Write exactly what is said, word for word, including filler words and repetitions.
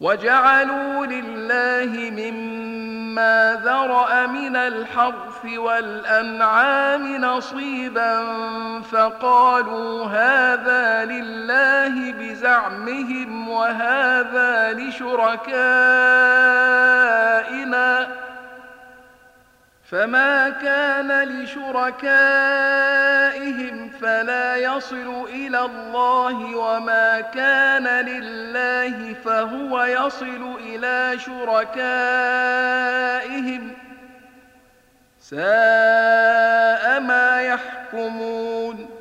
وجعلوا لله مما ذرأ من الحرث والأنعام نصيبا فقالوا هذا لله بزعمهم وهذا لشركائنا فما كان لشركائهم فلا يصل إلى الله وما كان لله فهو يصل إلى شركائهم ساء ما يحكمون